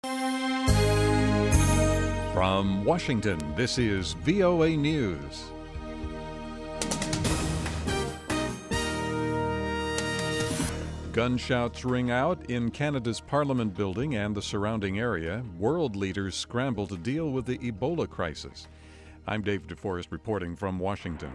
From Washington, this is VOA News. Gunshots ring out in Canada's Parliament building and the surrounding area. World leaders scramble to deal with the Ebola crisis. I'm Dave DeForest reporting from Washington.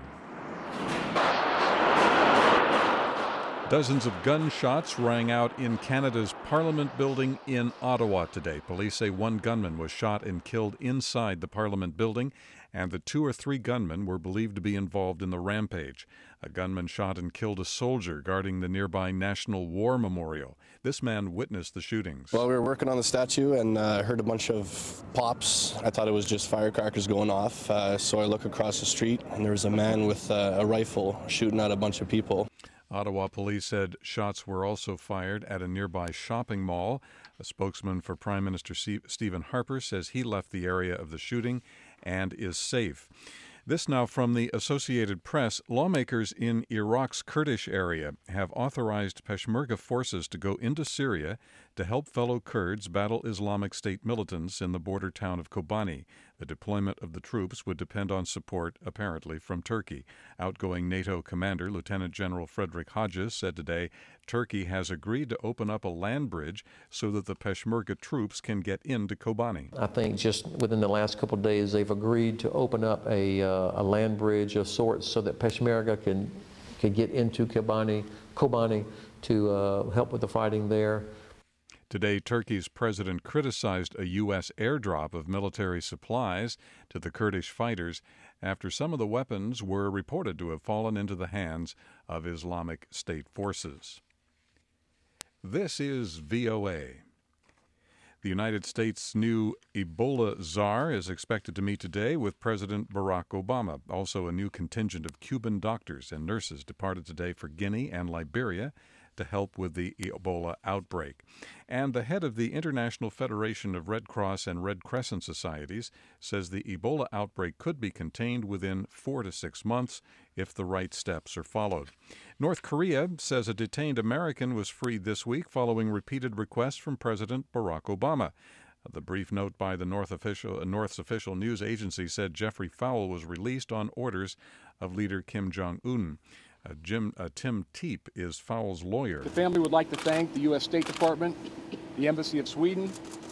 Dozens of gunshots rang out in Canada's Parliament building in Ottawa today. Police say one gunman was shot and killed inside the Parliament building, and the 2 or 3 gunmen were believed to be involved in the rampage. A gunman shot and killed a soldier guarding the nearby National War Memorial. This man witnessed the shootings. Well, we were working on the statue and heard a bunch of pops. I thought it was just firecrackers going off, so I look across the street, and there was a man with a rifle shooting at a bunch of people. Ottawa police said shots were also fired at a nearby shopping mall. A spokesman for Prime Minister Stephen Harper says he left the area of the shooting and is safe. This now from the Associated Press. Lawmakers in Iraq's Kurdish area have authorized Peshmerga forces to go into Syria to help fellow Kurds battle Islamic State militants in the border town of Kobani. The deployment of the troops would depend on support, apparently, from Turkey. Outgoing NATO commander Lieutenant General Frederick Hodges said today Turkey has agreed to open up a land bridge so that the Peshmerga troops can get into Kobani. I think just within the last couple of days they've agreed to open up a land bridge of sorts so that Peshmerga can get into Kobani to help with the fighting there. Today, Turkey's president criticized a U.S. airdrop of military supplies to the Kurdish fighters after some of the weapons were reported to have fallen into the hands of Islamic State forces. This is VOA. The United States' new Ebola czar is expected to meet today with President Barack Obama. Also, a new contingent of Cuban doctors and nurses departed today for Guinea and Liberia to help with the Ebola outbreak. And the head of the International Federation of Red Cross and Red Crescent Societies says the Ebola outbreak could be contained within 4 to 6 months if the right steps are followed. North Korea says a detained American was freed this week following repeated requests from President Barack Obama. The brief note by the North's official news agency said Jeffrey Fowle was released on orders of leader Kim Jong-un. Tim Teep is Fowle's lawyer. The family would like to thank the U.S. State Department, the Embassy of Sweden,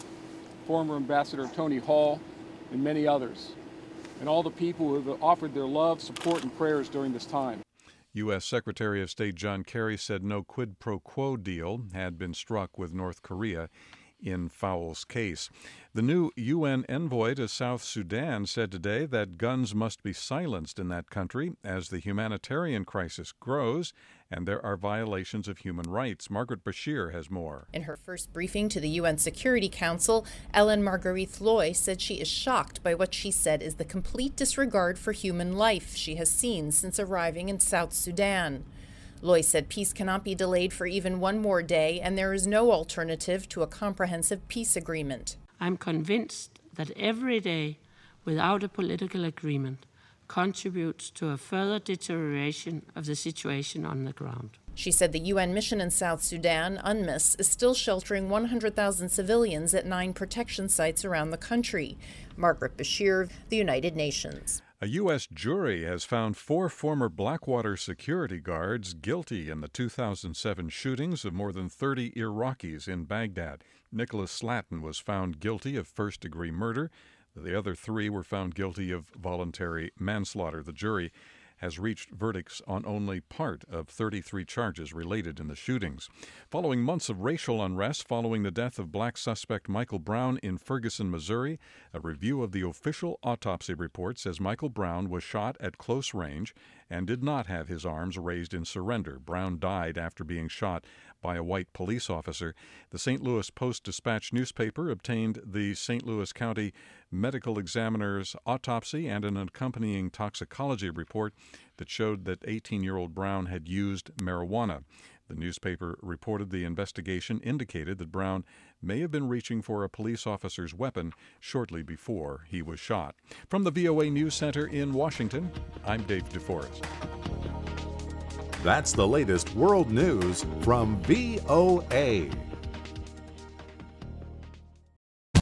former Ambassador Tony Hall, and many others, and all the people who have offered their love, support, and prayers during this time. U.S. Secretary of State John Kerry said no quid pro quo deal had been struck with North Korea in Fowle's case. The new UN envoy to South Sudan said today that guns must be silenced in that country as the humanitarian crisis grows and there are violations of human rights. Margaret Bashir has more. In her first briefing to the UN Security Council, Ellen Marguerite Loy said she is shocked by what she said is the complete disregard for human life she has seen since arriving in South Sudan. Loy said peace cannot be delayed for even one more day, and there is no alternative to a comprehensive peace agreement. I'm convinced that every day without a political agreement contributes to a further deterioration of the situation on the ground. She said the UN mission in South Sudan, UNMISS, is still sheltering 100,000 civilians at 9 protection sites around the country. Margaret Bashir, the United Nations. A U.S. jury has found 4 former Blackwater security guards guilty in the 2007 shootings of more than 30 Iraqis in Baghdad. Nicholas Slatton was found guilty of first-degree murder. The other 3 were found guilty of voluntary manslaughter. The jury has reached verdicts on only part of 33 charges related in the shootings. Following months of racial unrest following the death of black suspect Michael Brown in Ferguson, Missouri, a review of the official autopsy report says Michael Brown was shot at close range and did not have his arms raised in surrender. Brown died after being shot by a white police officer. The St. Louis Post-Dispatch newspaper obtained the St. Louis County Medical Examiner's autopsy and an accompanying toxicology report that showed that 18-year-old Brown had used marijuana. The newspaper reported the investigation indicated that Brown may have been reaching for a police officer's weapon shortly before he was shot. From the VOA News Center in Washington, I'm Dave DeForest. That's the latest world news from VOA.